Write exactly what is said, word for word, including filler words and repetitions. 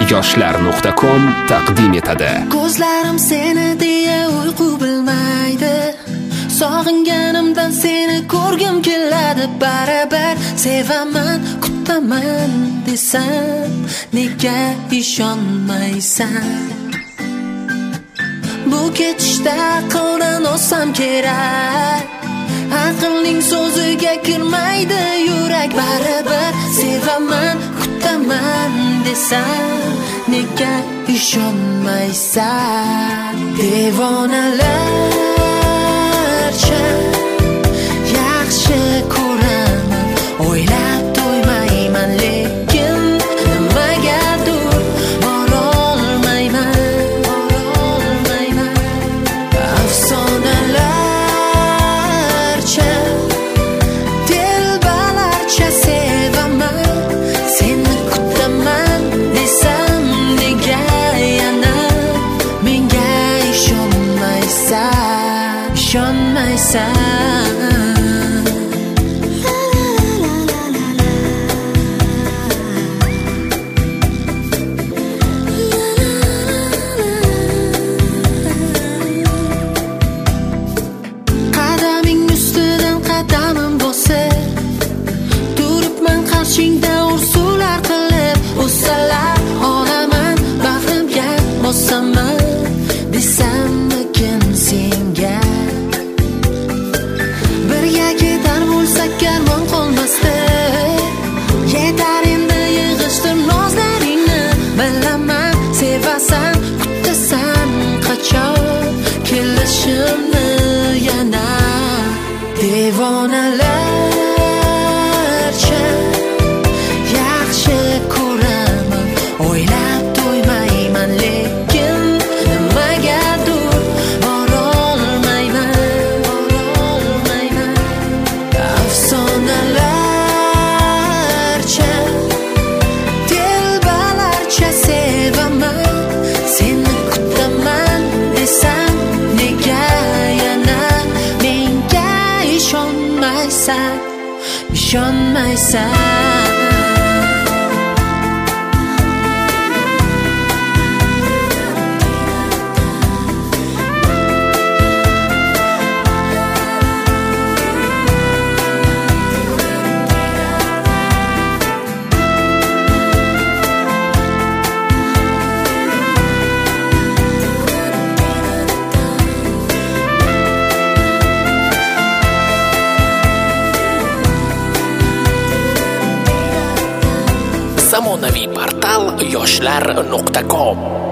yoshlar nuqta com taqdim etadi. Ko'zlarim seni deya uyqu bilmaydi. Sog'inganimdan seni ko'rgim keladi. Barabar sevaman, kutaman desam, nega ishonmaysan? Bu ketishda aqldan olsam kerak. Aqlning so'ziga kirmaydi yurak. Baribir sevaman, kutaman desam, nega ishonmaysan? Devonalarcha yaxshi ko'raman, o'ylab to'ymayman, lekin nimagadir borolmayman, borolmayman. Afsonalarcha, telbalarcha sevaman, seni kutaman desam, nega yana menga ishonmaysan, ishonmaysan? Qadaming ustidan qadamim bosib, turibman qarshingda ursular qilib. O'salar olaman, bag'rimga bosaman desammikin senga. Birga ketar bo'lsak karvon qolmasdi. Yetar endi yig'ishtir nozlaringni. Bilaman sevasan, kutasan qachon kelishimni yana. Devonalarcha yaxshi ko'raman, o'ylab to'ymayman, lekin nimagadir borolmayman, borolmayman. Afsonalarcha, telbalarcha sevaman, seni kutaman desam, nega yana menga ishonmaysan, ishonmaysan? Zamonaviy portal yoshlar nuqta com